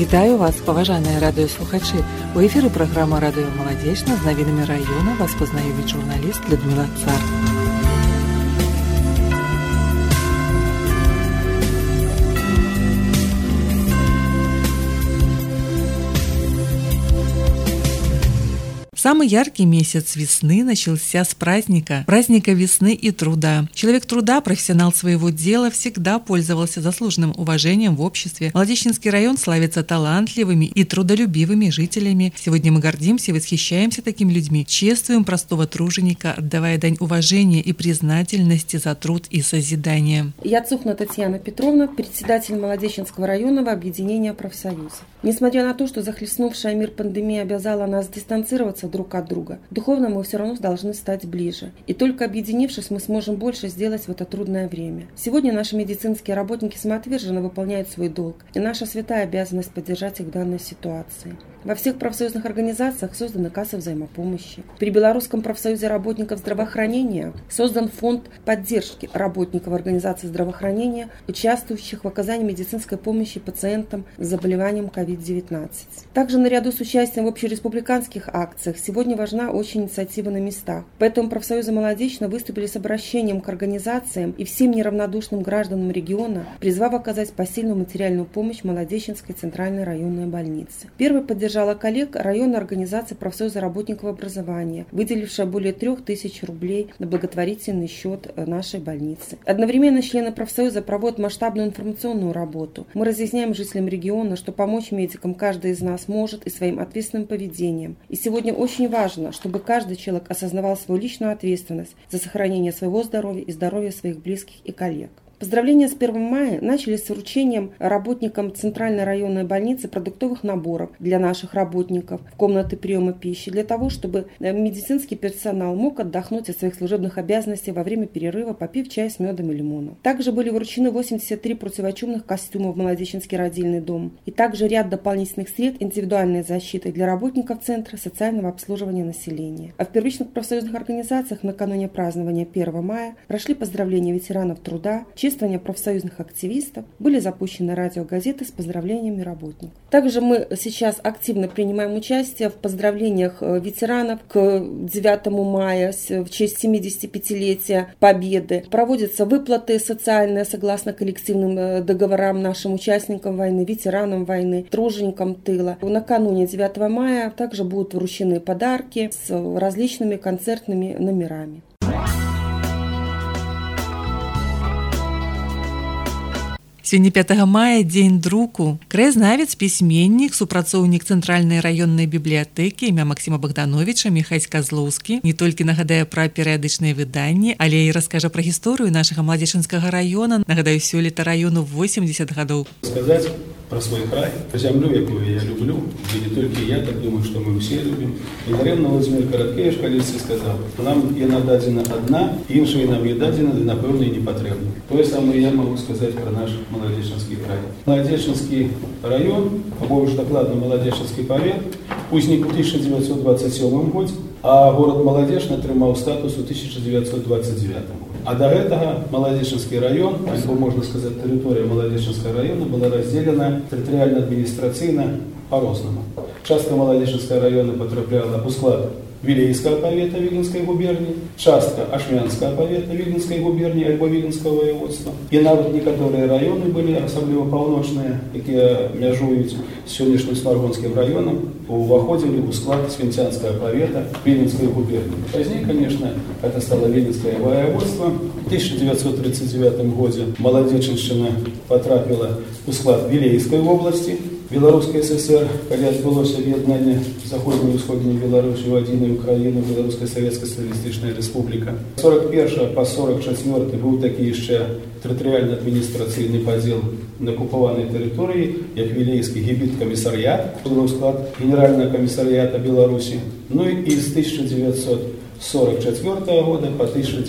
Вітаю вас, паважаныя радыёслухачы. У эфіры праграма «Радыё Маладзечна» з навінамі раёна вас пазнаёміць журналіст Людмила Цар. Самый яркий месяц весны начался с праздника весны и труда. Человек труда, профессионал своего дела, всегда пользовался заслуженным уважением в обществе. Молодечнинский район славится талантливыми и трудолюбивыми жителями. Сегодня мы гордимся и восхищаемся такими людьми, чествуем простого труженика, отдавая дань уважения и признательности за труд и созидание. Я Цухна Татьяна Петровна, председатель Молодечнинского районного объединения профсоюзов. Несмотря на то, что захлестнувшая мир пандемия обязала нас дистанцироваться друг от друга, духовно мы все равно должны стать ближе. И только объединившись, мы сможем больше сделать в это трудное время. Сегодня наши медицинские работники самоотверженно выполняют свой долг, и наша святая обязанность поддержать их в данной ситуации. Во всех профсоюзных организациях созданы кассы взаимопомощи. При Белорусском профсоюзе работников здравоохранения создан фонд поддержки работников организаций здравоохранения, участвующих в оказании медицинской помощи пациентам с заболеванием COVID-19. Также наряду с участием в общереспубликанских акциях сегодня важна очень инициатива на местах. Поэтому профсоюзы Молодечна выступили с обращением к организациям и всем неравнодушным гражданам региона, призвав оказать посильную материальную помощь Молодечнинской центральной районной больнице. Первый поддержала коллег районной организации профсоюза работников образования, выделившая более 3000 рублей на благотворительный счет нашей больницы. Одновременно члены профсоюза проводят масштабную информационную работу. Мы разъясняем жителям региона, что помочь медикам каждый из нас может и своим ответственным поведением. И сегодня очень важно, чтобы каждый человек осознавал свою личную ответственность за сохранение своего здоровья и здоровья своих близких и коллег. Поздравления с 1 мая начались с вручением работникам Центральной районной больницы продуктовых наборов для наших работников в комнаты приема пищи, для того, чтобы медицинский персонал мог отдохнуть от своих служебных обязанностей во время перерыва, попив чай с медом и лимоном. Также были вручены 83 противочумных костюма в Молодечнинский родильный дом и также ряд дополнительных средств индивидуальной защиты для работников Центра социального обслуживания населения. А в первичных профсоюзных организациях накануне празднования 1 мая прошли поздравления ветеранов труда, чествования профсоюзных активистов, были запущены радиогазеты с поздравлениями работников. Также мы сейчас активно принимаем участие в поздравлениях ветеранов к 9 мая в честь 75-летия Победы. Проводятся выплаты социальные согласно коллективным договорам нашим участникам войны, ветеранам войны, труженикам тыла. Накануне 9 мая также будут вручены подарки с различными концертными номерами. Сегодня 5 мая дзень друку. Краязнавец, пісьменнік, супрацоўнік цэнтральнай раённай бібліятэкі імя Максіма Богдановича Міхась Козлоўскі не толькі нагадае пра перыядычныя выданні, але і раскажа пра гісторыю нашага Маладзечынскага раёна. Нагадаю, сёлета раёну 80 гадоў. Сказать про свой край, про землю, якую я люблю, и не только я, так думаю, что мы все любим. И, наверное, Владимир Короткевич в Галиции сказал, нам яна дадзена одна, іншая нам не дадзена, да, напэўна, и не потребна. То же самое я могу сказать про наш Молодечнинский край. Молодечнинский район, а больше докладно Молодечнинский повет, узник в 1927 году, а город Молодечна атрымаў статус у 1929 году. А до этого Молодечнинский район, альбо, можно сказать, территория Молодечнинского района была разделена территориально-административно по-розному. Частка Молодечнинского района потрапляла у склад Вилейского повета Виленской губернии, частка Ашмянского повета Виленской губернии альбо Виленского воеводства. И нават некоторые районы были, особливо паўночные, которые мяжуют с сегодняшним Сморгонским районом, уходили в склад Свинтянского повета Виленской губернии. Позднее, конечно, это стало Виленское воеводство. В 1939 году Молодечнщина потрапила в склад Вилейской области. Белорусской ССР, когда отбылось объединение Заходней и Усходней Беларуси в единую Украину, Белорусская Советская Социалистическая Республика. С 41 по 44 был такий еще территориально-административный подел на оккупованной территории, как Вилейский гибит-комиссариат, был склад Генерального комиссариата Беларуси. Ну и с 1945 с 1944 года по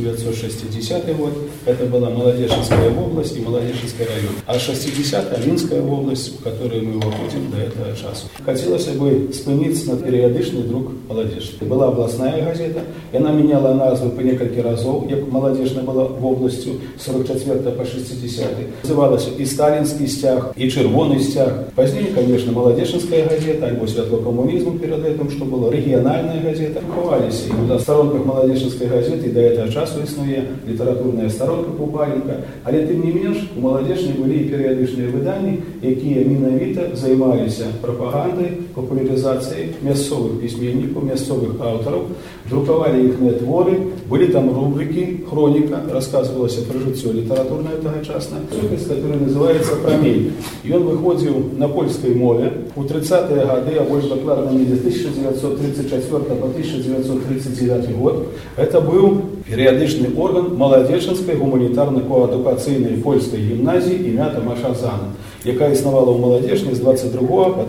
1960 год это была Молодежинская область и Молодежинский район. А 60-та Минская область, в которой мы входим до этого часу. Хотелось бы спиниться на периодичный друг Молодежный. Была областная газета, и она меняла назву по несколько разов, как Молодежная была в области с 44 по 60. Называлась и Сталинский стяг, и Червоный стяг. Позднее, конечно, Молодежинская газета, альбо Светлокоммунизм перед этим, что было, региональная газета. Ховались и на сторонках Молодежинской газеты, до этого часу існує літературна сторонка Пупаленка. Але тим не менш, у Молодежній були і періодичні видання, які міновито займалися пропагандою, популяризацією місцевих письменників, місцевих авторів, друкували їхні твори, були там рубрики, хроніка, розказувалося про життя літературне тогочасне, який називається «Промінь». І він виходив на польській мові у 30-ті роки, а більш докладно з 1934 по 1939 год. Это был периодичный орган Молодежинской гуманитарно-коэдукаційної польської гімназії ім'я Томаша Зана, яка існувала у Молодежні з 22 по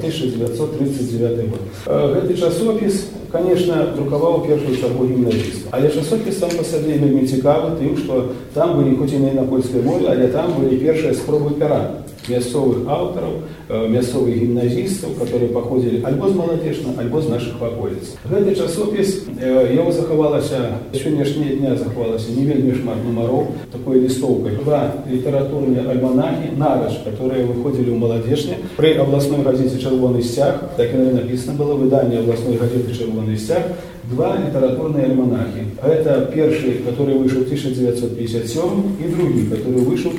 1939 год. Этот часопис, конечно, друкував першу чергу гімназістів. Але часопис сам по собі вельми цікавий тим, що там були, хоч і не на польській мові, але там були перші спроби пера місцевих авторів, місцевих гімназістів, які походили альбо з Молодежного, альбо з наших околиць. Этот часопис, його заховалося, сьогоднішнього дня заховалося не вельми шмат номеров, такой листовкой. Два литературные альманахи «Нараш», которые выходили в Молодежне при областной газете «Червоный стяг», так и написано было, выдание областной газеты «Червоный стяг», два литературные альманахи. Это первый, который вышел в 1957, и другой, который вышел в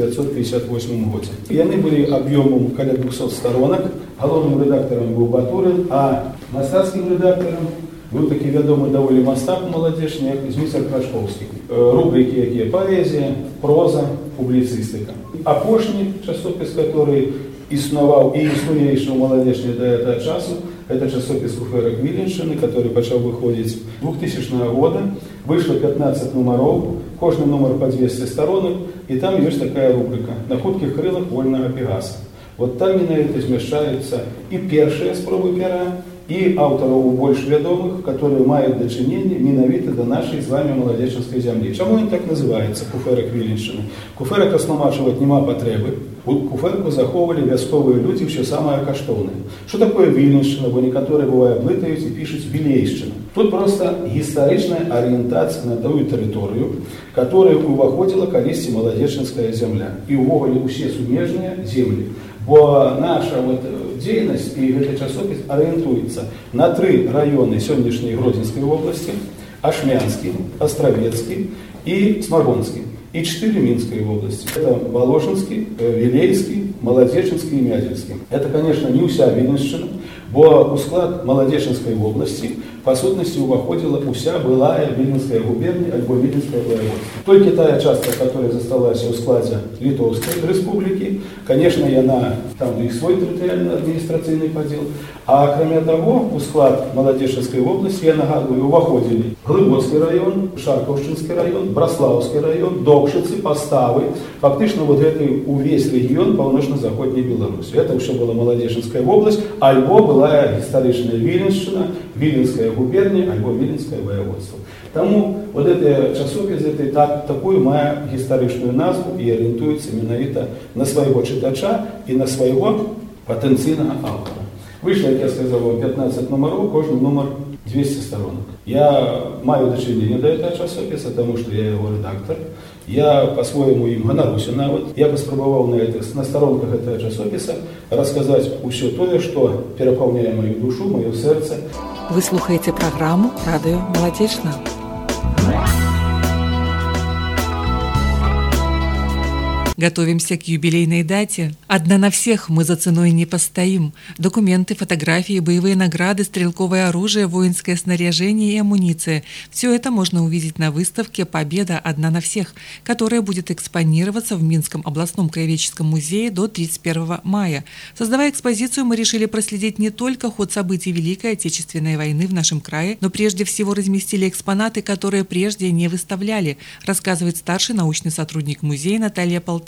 1958 году. И они были объемом около 200 сторонок. Головным редактором был Батурин, а мастацким редактором был такий відомий доволі мастак молодіжний, як Зміцер Крашковський. Рубрики, які поезія, проза, публіцистика. А пошній часопис, який існував і існує ще у Молодежній до цього часу, это часопис Куфера Квилинщины, который почал выходить с 2000 года. Вышло 15 номеров, каждый номер по 200 сторонок, и там есть такая рубрика «На худких крылах вольного Пегаса». Вот там именно это змешаются и первые спробы пера, и авторов больше ведомых, которые мають дочинення міновито до нашої з вами Молодежинської землі. Чому він так називається, Куферик Віленщини? Куферик осномачувати нема потреби. У Куферку заховували військові люди все самое коштовне. Що таке Віленщина, бо некоторі буває плитають і пишуть Вілейщина. Тут просто історична орієнтація на ту територію, яка увоходила колись Молодежинська земля. І увогали усі суміжні землі. Бо наша діяльність і цей часопис орієнтується на 3 райони сьогоднішньої Гродненської області: Ашмянський, Островецький і Сморгонський. И 4 Минской области. Это Воложенский, Вилейский, Молодежинский и Мядинский. Это, конечно, не вся Виленщина, бо у склад Молодежинской области по сутности увоходила уся былая Виленская губерния, альбо Виленское воеводство. Только та часть, которая засталась у складе Литовской республики, конечно, и она, там и свой территориально-административный подел. А кроме того, у склад Молодежинской области, я нагадываю, увоходили Глибоцкий район, Шарковщинский район, Браславский район, Довшицы, Поставы. Фактично вот это весь регион полночно-заходней Беларуси. Это уже была Молодежинская область, альбо была историчная Виленщина, Виленская губерния, альбо Виленское воеводство. Тому вот это часопис такую має історичну назву і орієнтується міновито на свого читача і на свого потенційного автора. Вийшло, як я сказав, 15 номерів, кожен номер 200 сторонок. Я маю дочинення до цього часописа, тому що я його редактор. Я по-своєму їм гоноруся навіть. Я би спробував на сторонках цього часописа розказати усе те, що переповняє мою душу, моє серце. Ви слухаєте програму «Радіо Молодежна». Готовимся к юбилейной дате. Одна на всех, мы за ценой не постоим. Документы, фотографии, боевые награды, стрелковое оружие, воинское снаряжение и амуниция. Все это можно увидеть на выставке «Победа. Одна на всех», которая будет экспонироваться в Минском областном краеведческом музее до 31 мая. Создавая экспозицию, мы решили проследить не только ход событий Великой Отечественной войны в нашем крае, но прежде всего разместили экспонаты, которые прежде не выставляли, рассказывает старший научный сотрудник музея Наталья Полтавина.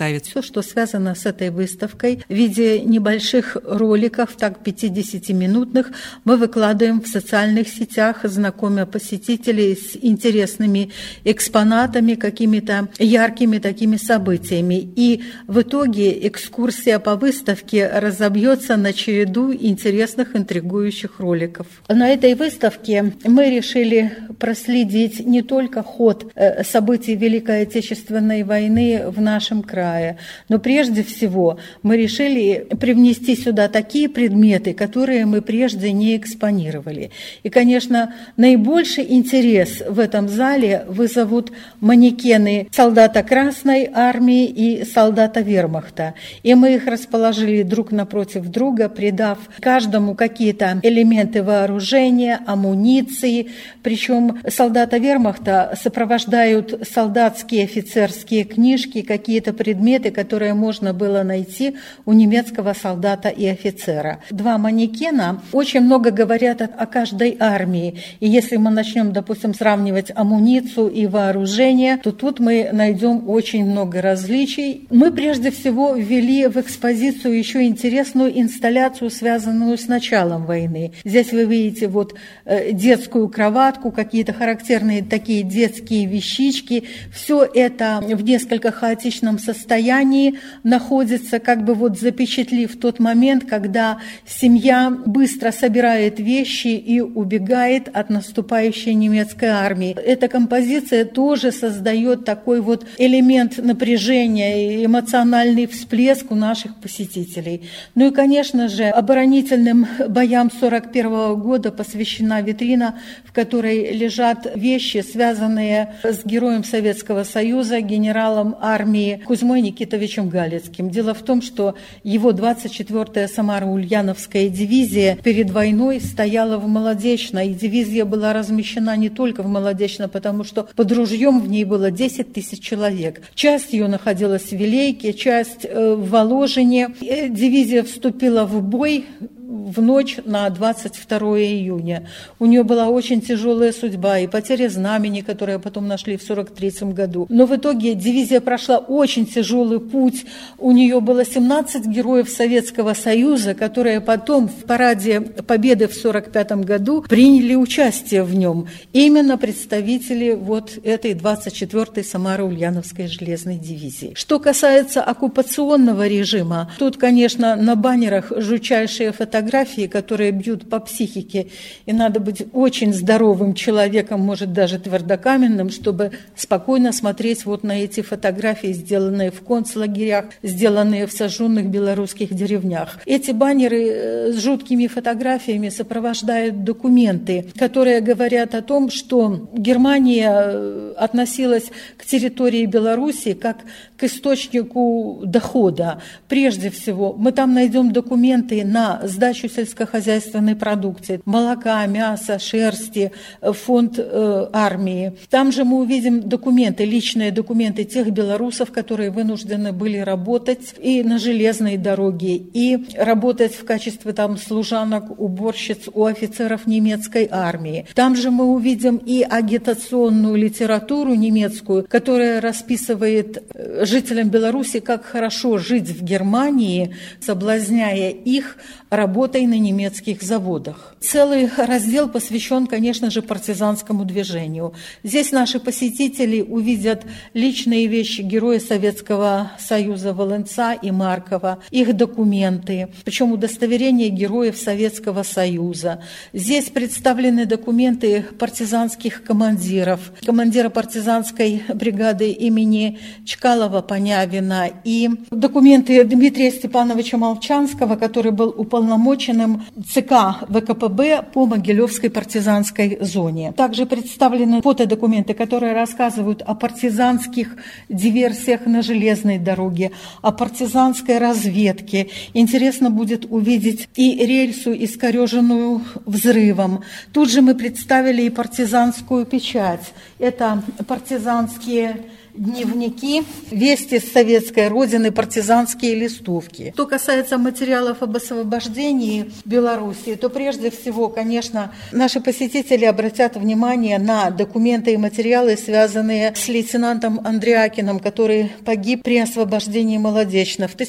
представит. Все, что связано с этой выставкой, в виде небольших роликов, так 50-минутных, мы выкладываем в социальных сетях, знакомя посетителей с интересными экспонатами, какими-то яркими такими событиями. И в итоге экскурсия по выставке разобьется на череду интересных, интригующих роликов. На этой выставке мы решили проследить не только ход событий Великой Отечественной войны в нашем крае, но прежде всего мы решили привнести сюда такие предметы, которые мы прежде не экспонировали. И, конечно, наибольший интерес в этом зале вызовут манекены солдата Красной Армии и солдата Вермахта. И мы их расположили друг напротив друга, придав каждому какие-то элементы вооружения, амуниции. Причем солдата Вермахта сопровождают солдатские офицерские книжки, какие-то предметы, которые можно было найти у немецкого солдата и офицера. Два манекена очень много говорят о каждой армии. И если мы начнем, допустим, сравнивать амуницию и вооружение, то тут мы найдем очень много различий. Мы прежде всего ввели в экспозицию еще интересную инсталляцию, связанную с началом войны. Здесь вы видите вот детскую кроватку, какие-то характерные такие детские вещички. Все это в несколько хаотичном состоянии находится, как бы вот запечатлив тот момент, когда семья быстро собирает вещи и убегает от наступающей немецкой армии. Эта композиция тоже создает такой вот элемент напряжения и эмоциональный всплеск у наших посетителей. Ну и, конечно же, оборонительным боям 1941 года посвящена витрина, в которой лежат вещи, связанные с героем Советского Союза, генералом армии Кузьмой Никитовичем Галицким. Дело в том, что его 24-я Самаро-Ульяновская дивизия перед войной стояла в Молодечно, и дивизия была размещена не только в Молодечно, потому что под ружьем в ней было 10 тысяч человек. Часть ее находилась в Вилейке, часть в Воложине. Дивизия вступила в бой в ночь на 22 июня. У нее была очень тяжелая судьба и потеря знамени, которое потом нашли в 1943 году. Но в итоге дивизия прошла очень тяжелый путь. У нее было 17 героев Советского Союза, которые потом в параде Победы в 1945 году приняли участие в нем. Именно представители вот этой 24-й Самаро-Ульяновской железной дивизии. Что касается оккупационного режима, тут, конечно, на баннерах жутчайшие фотографии, которые бьют по психике, и надо быть очень здоровым человеком, может даже твердокаменным, чтобы спокойно смотреть вот на эти фотографии, сделанные в концлагерях, сделанные в сожженных белорусских деревнях. Эти баннеры с жуткими фотографиями сопровождают документы, которые говорят о том, что Германия относилась к территории Беларуси как к источнику дохода. Прежде всего, мы там найдем документы на сдачу сельскохозяйственной продукции, молока, мяса, шерсти, фонд армии. Там же мы увидим документы, личные документы тех белорусов, которые вынуждены были работать и на железной дороге, и работать в качестве там служанок, уборщиц у офицеров немецкой армии. Там же мы увидим и агитационную литературу немецкую, которая расписывает жителям Беларуси, как хорошо жить в Германии, соблазняя их работой на немецких заводах. Целый раздел посвящен, конечно же, партизанскому движению. Здесь наши посетители увидят личные вещи героя Советского Союза Волынца и Маркова, их документы, причем удостоверения героев Советского Союза. Здесь представлены документы партизанских командиров, командира партизанской бригады имени Чкалова-Понявина и документы Дмитрия Степановича Молчанского, который был уполномоченным ЦК ВКПБ по Могилевской партизанской зоне. Также представлены фотодокументы, которые рассказывают о партизанских диверсиях на железной дороге, о партизанской разведке. Интересно будет увидеть и рельсу, искореженную взрывом. Тут же мы представили и партизанскую печать. Это партизанские дневники, вести с советской родины, партизанские листовки. Что касается материалов об освобождении Белоруссии, то прежде всего, конечно, наши посетители обратят внимание на документы и материалы, связанные с лейтенантом Андриакиным, который погиб при освобождении Молодечно. В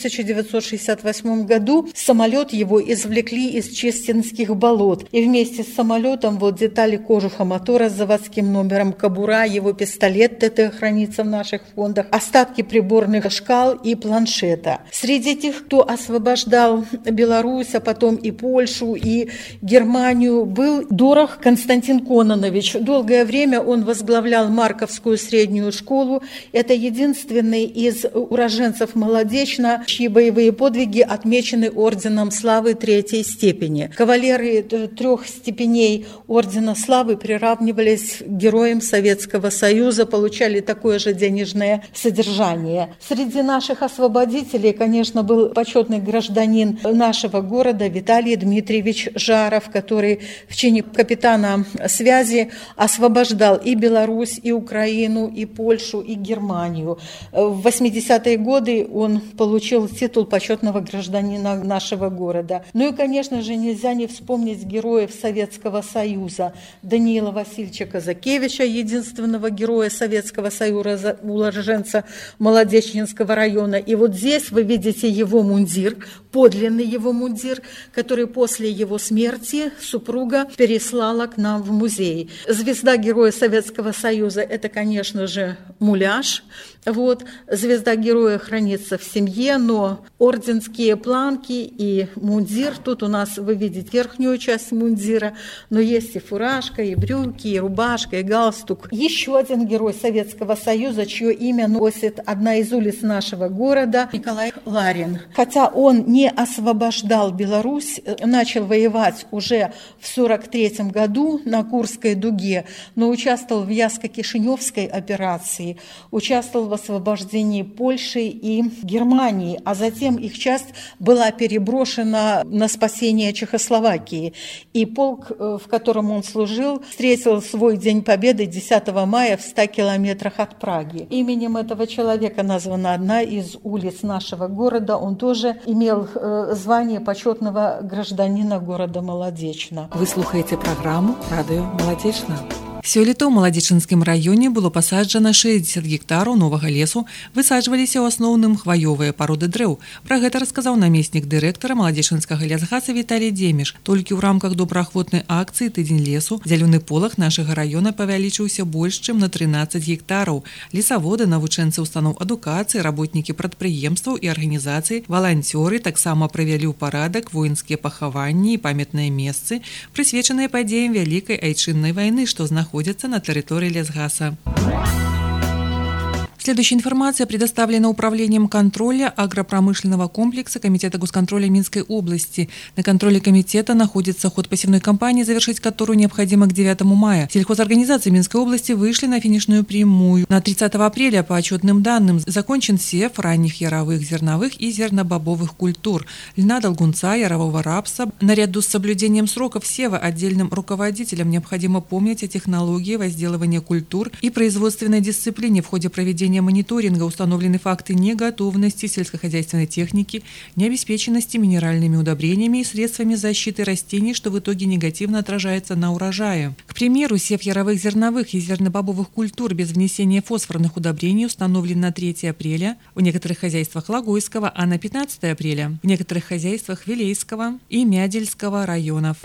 1968 году самолет его извлекли из Честинских болот. И вместе с самолетом детали кожуха мотора с заводским номером, кобура, его пистолет ТТ хранится в наших фондах, остатки приборных шкал и планшета. Среди тех, кто освобождал Беларусь, а потом и Польшу, и Германию, был Дорох Константин Кононович. Долгое время он возглавлял Марковскую среднюю школу. Это единственный из уроженцев Молодечно, чьи боевые подвиги отмечены орденом славы третьей степени. Кавалеры 3 степеней ордена славы приравнивались к героям Советского Союза, получали такое же денежное содержание. Среди наших освободителей, конечно, был почетный гражданин нашего города Виталий Дмитриевич Жаров, который в чине капитана связи освобождал и Беларусь, и Украину, и Польшу, и Германию. В 80-е годы он получил титул почетного гражданина нашего города. Ну и, конечно же, нельзя не вспомнить героев Советского Союза. Даниила Васильевича Казакевича, единственного героя Советского Союза, уроженца Молодечнинского района. И здесь вы видите его мундир, подлинный его мундир, который после его смерти супруга переслала к нам в музей. Звезда Героя Советского Союза – это, конечно же, муляж. Звезда Героя хранится в семье, но орденские планки и мундир, тут у нас вы видите верхнюю часть мундира, но есть и фуражка, и брюки, и рубашка, и галстук. Еще один герой Советского Союза, чье имя носит одна из улиц нашего города, Николай Ларин. Хотя он не освобождал Беларусь, начал воевать уже в 1943 году на Курской дуге, но участвовал в Ясско-Кишиневской операции, участвовал в освобождении Польши и Германии, а затем их часть была переброшена на спасение Чехословакии. И полк, в котором он служил, встретил свой День Победы 10 мая в 100 километрах от Праги. Именем этого человека названа одна из улиц нашего города. Он тоже имел звание почетного гражданина города Молодечно. Вы слухаете программу «Радио Молодечно». Сёлета ў Маладзечынскім раёне было пасаджана 60 гектараў новага лесу, высаджваліся ў асноўным хваёвыя пароды дрэў. Пра гэта расказаў намеснік дырэктара Маладзечынскага лясгаса Віталій Деміш. Толькі ў рамках добраахвотнай акцыі «Тыдзень лесу» зялёны полаг нашага раёна павялічыўся больш, чым на 13 гектараў. Лесаводы, навучэнцы устаноў адукацыі, работнікі прадпрыемстваў і арганізацый, валанцёры таксама правялі ў парадак воінскія пахаванні і памятныя месцы, прысвечаныя падзеям Вялікай айчыннай вайны, што знаходзяцца на территории лесгаса. Следующая информация предоставлена Управлением контроля агропромышленного комплекса Комитета госконтроля Минской области. На контроле комитета находится ход посевной кампании, завершить которую необходимо к 9 мая. Сельхозорганизации Минской области вышли на финишную прямую. На 30 апреля, по отчетным данным, закончен сев ранних яровых зерновых и зернобобовых культур, льна, долгунца, ярового рапса. Наряду с соблюдением сроков сева отдельным руководителям необходимо помнить о технологии возделывания культур и производственной дисциплине. В ходе проведения мониторинга установлены факты неготовности сельскохозяйственной техники, необеспеченности минеральными удобрениями и средствами защиты растений, что в итоге негативно отражается на урожае. К примеру, сев яровых зерновых и зернобобовых культур без внесения фосфорных удобрений установлен на 3 апреля в некоторых хозяйствах Логойского, а на 15 апреля в некоторых хозяйствах Вилейского и Мядельского районов.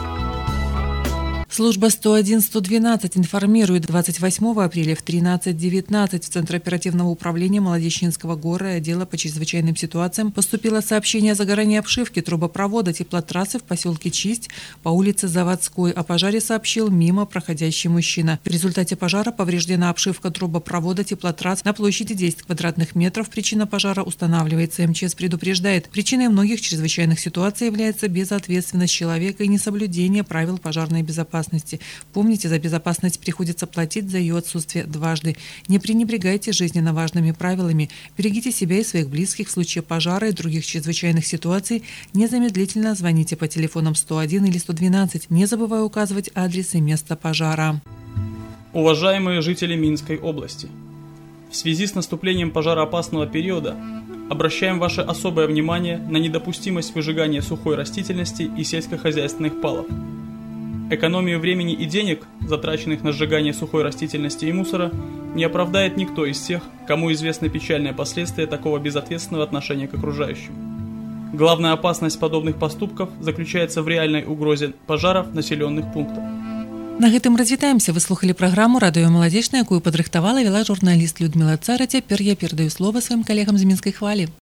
Служба 101-112 информирует 28 апреля в 13:19 в Центр оперативного управления Молодечнинского горы отдела по чрезвычайным ситуациям поступило сообщение о загорании обшивки трубопровода теплотрассы в поселке Чисть по улице Заводской. О пожаре сообщил мимо проходящий мужчина. В результате пожара повреждена обшивка трубопровода теплотрасс на площади 10 квадратных метров. Причина пожара устанавливается. МЧС предупреждает, причиной многих чрезвычайных ситуаций является безответственность человека и несоблюдение правил пожарной безопасности. Помните, за безопасность приходится платить, за ее отсутствие дважды. Не пренебрегайте жизненно важными правилами. Берегите себя и своих близких в случае пожара и других чрезвычайных ситуаций. Незамедлительно звоните по телефонам 101 или 112, не забывая указывать адрес и место пожара. Уважаемые жители Минской области, В связи с наступлением пожароопасного периода обращаем ваше особое внимание на недопустимость выжигания сухой растительности и сельскохозяйственных палов. Экономию времени и денег, затраченных на сжигание сухой растительности и мусора, не оправдает никто из тех, кому известны печальные последствия такого безответственного отношения к окружающим. Главная опасность подобных поступков заключается в реальной угрозе пожаров в населенных пунктах. На гэтым развітаемся. Вы слухали праграму «Радыё Маладзечная», якую падрыхтавала і вела журналіст Людмила Цара. Цяпер я перадаю слова сваім калегам з Мінскай хвалі.